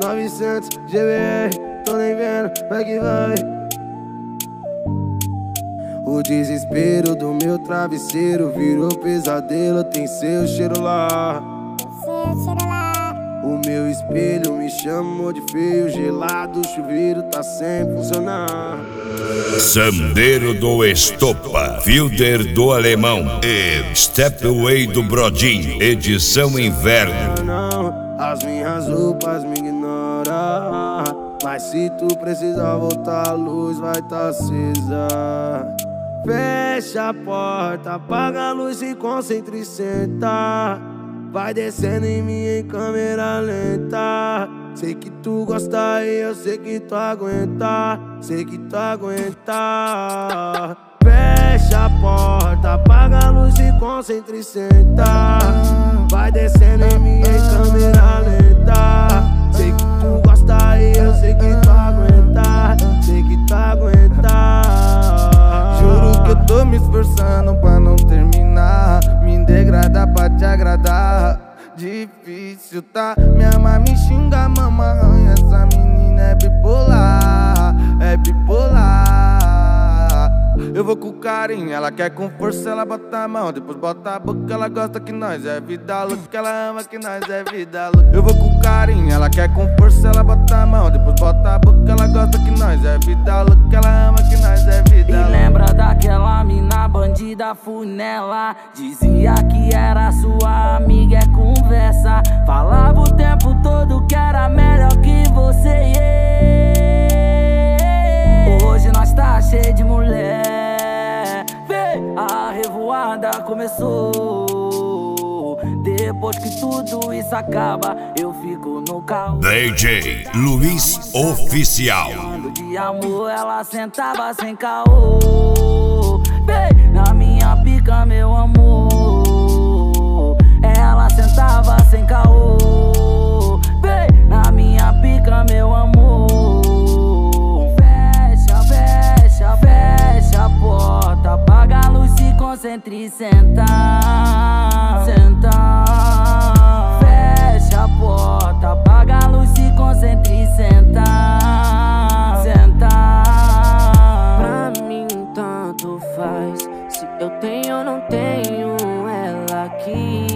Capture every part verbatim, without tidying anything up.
novecentos G B R, tô nem vendo, vai que vai. O desespero do meu travesseiro virou pesadelo, tem seu cheiro lá. O meu espelho me chamou de feio, gelado, o chuveiro tá sem funcionar. Sandeiro do Estopa, Fielder do Alemão e Stepway do Brodinho, edição inverno. Não, as minhas roupas me ignoram, mas se tu precisar voltar, a luz vai tá acesa. Fecha a porta, apaga a luz, se concentra e senta. Vai descendo em mim em câmera lenta. Sei que tu gosta e eu sei que tu aguenta. Sei que tu aguenta. Fecha a porta, apaga a luz, se concentra e senta. Vai descendo em mim em câmera lenta. Sei que tu gosta e eu sei que tu aguenta. Sei que tu aguenta. Juro que eu tô me esforçando pra não terminar. Me degradar pra te agradar. Difícil, tá? Minha mãe me xinga, mama arranha. Essa menina é bipolar, é bipolar. Eu vou com carinho, ela quer com força, ela bota a mão, depois bota a boca, ela gosta que nós é vida louca, ela ama que nós é vida louca. Eu vou com carinho, ela quer com força, ela bota a mão, depois bota a boca, ela gosta que nós é vida louca, ela ama que nós é vida louca. E lembra daquela mina bandida funela, dizia que era sua amiga, é conversa. Falava o tempo todo que era melhor que você, yeah. Hoje nós tá cheio de mulher. A revoada começou. Depois que tudo isso acaba, eu fico no carro. D J Luiz Oficial. Falando de amor, ela sentava sem caô. Bem, na minha pica, meu amor. Ela sentava sem caô. Bem, na minha pica, meu amor. Fecha, fecha, fecha a porta, apaga a luz, se concentra e senta. Senta. Fecha a porta, apaga a luz, se concentra e senta. Senta. Pra mim tanto faz se eu tenho ou não tenho ela aqui.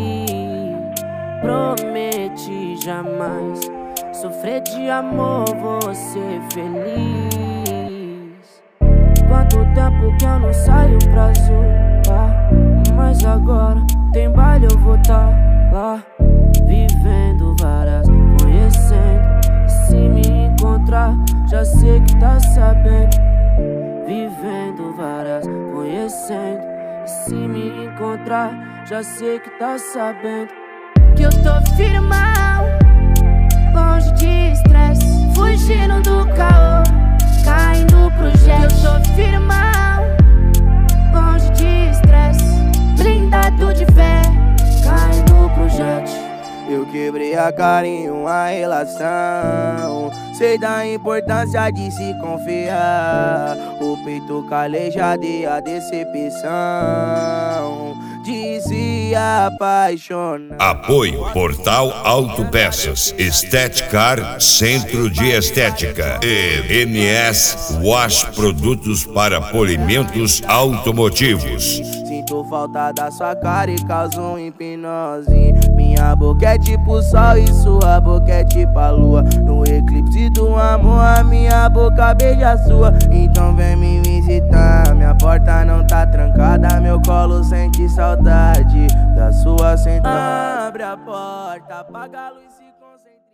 Prometi jamais sofrer de amor, vou ser feliz. Quanto tempo que eu não saio pra zoar, mas agora tem baile, eu vou tá lá. Vivendo várias, conhecendo. E se me encontrar, já sei que tá sabendo. Vivendo várias, conhecendo. E se me encontrar, já sei que tá sabendo. Que eu tô firmão, longe de estresse, fugindo do caô, caindo pro jet. Eu tô firmão, longe de estresse, blindado de fé, caindo pro jet. Eu quebrei a cara em uma relação, sei da importância de se confiar. O peito calejado e a decepção de se apaixonar. Apoio Portal Autopeças, Estética, Centro de Estética e M S Wash, produtos para polimentos automotivos. Sinto falta da sua cara e causa um hipnose. Minha boca é tipo sol e sua boca é tipo a lua. No eclipse do amor, a minha boca beija a sua. Então vem me visitar, minha porta não tá trancada. Meu colo sente saudade da sua sentada. Abre a porta, apaga a luz e concentra.